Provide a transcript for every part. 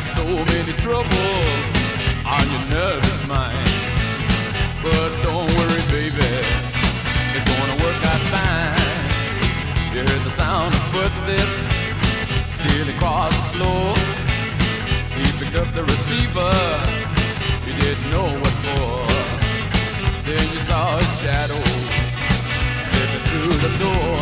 so many troubles on your nervous mind. But don't worry, baby, it's gonna work out fine. You heard the sound of footsteps stealing across the floor. He picked up the receiver, he didn't know what for. Then you saw his shadow slipping through the door.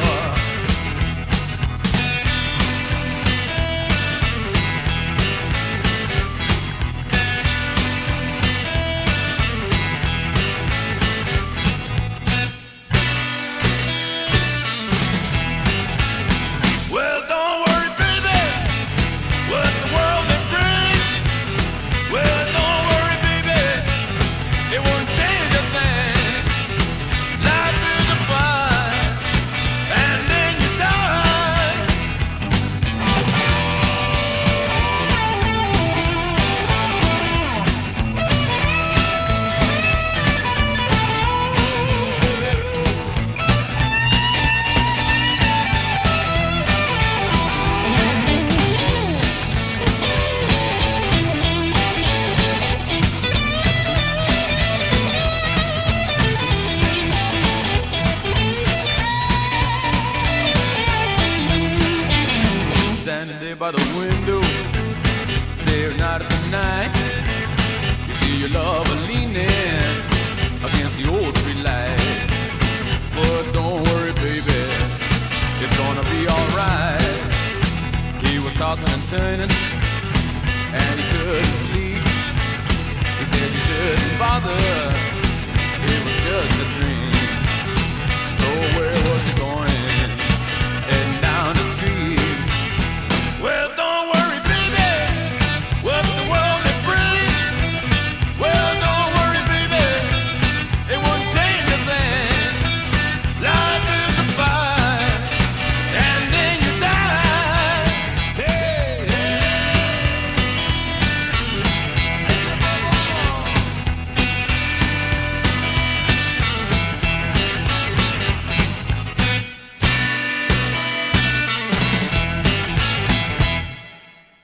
By the window, staring out at the night, you see your lover leaning against the old street light. But don't worry, baby, it's gonna be alright. He was tossing and turning